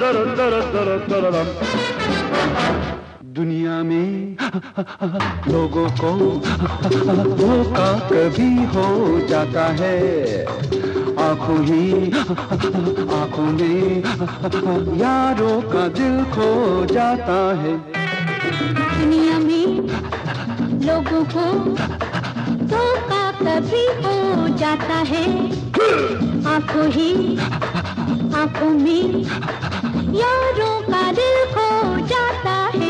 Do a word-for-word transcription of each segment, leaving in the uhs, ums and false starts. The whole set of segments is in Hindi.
दुनिया में लोगों को धोखा कभी हो जाता है, आंखों ही आंखों में यारों का दिल खो जाता है। दुनिया में लोगों को धोखा कभी हो जाता है, आंखों ही आंखों में यारों का दिल खो जाता है।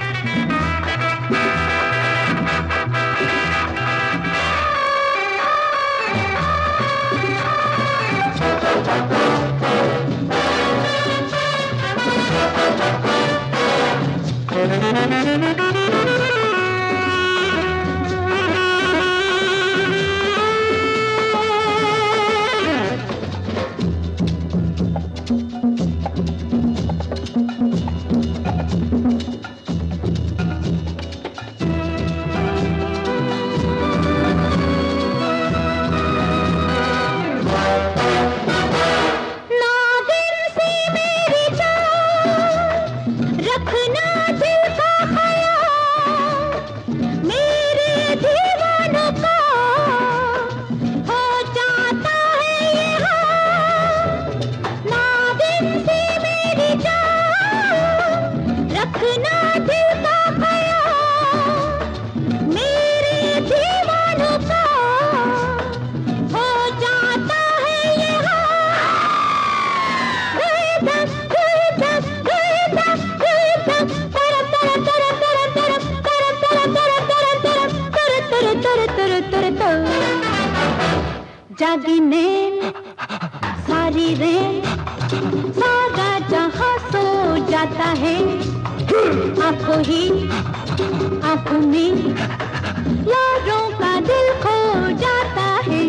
जागी नैन सारी रैन सारा जहां सो जाता है, आंखों ही आंखों में यारों का दिल खो जाता है।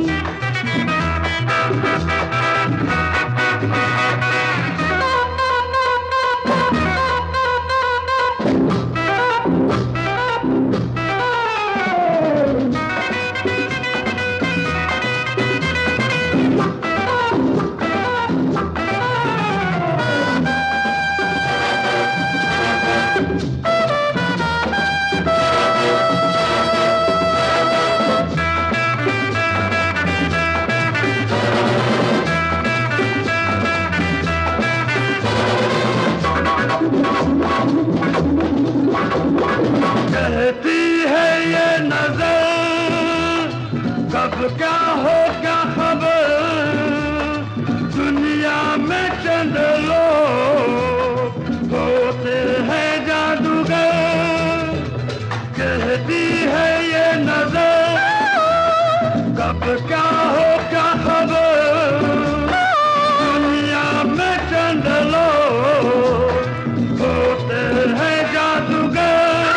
कहती है ये नजर कब क्या हो क्या खबर, दुनिया में चंद लोग होते हैं जादूगर। कहती है ये नजर कब क्या हो क्या खबर, दुनिया में चंद लोग होते हैं जादूगर।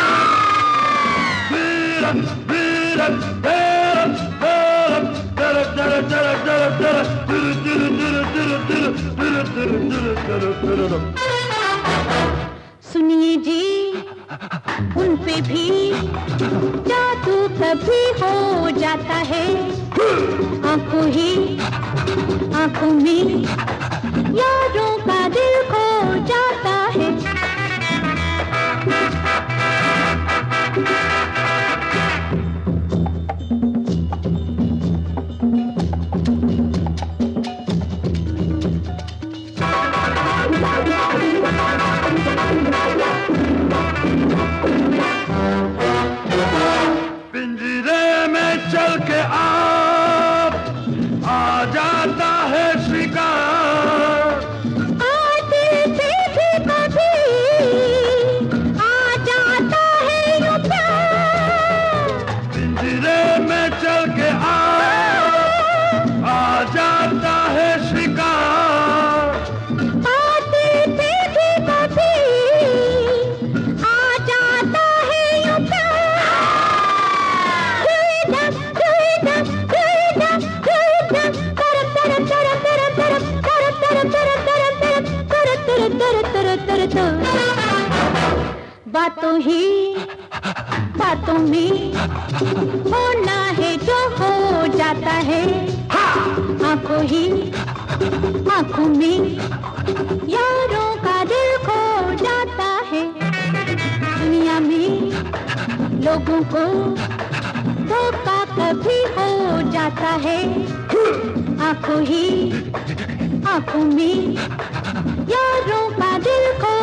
सुनिए जी उन पे भी जादू कभी हो जाता है, आंखों ही आंखों में यारों का दिल खो जाता है। पिंजरे में चल के आप आ जाता है शिकार, आते थे भी कभी आ जाता है यूं प्यार। पिंजरे में चल के आप आ जाता है शिकार, आते थे भी कभी आ जाता है यूं प्यार। बातों ही बातों में होना है जो हो जाता है, आंखों ही आंखों में यारों का लोगों को धोखा कभी हो जाता है, आंखों ही आंखों में यारों का दिल खो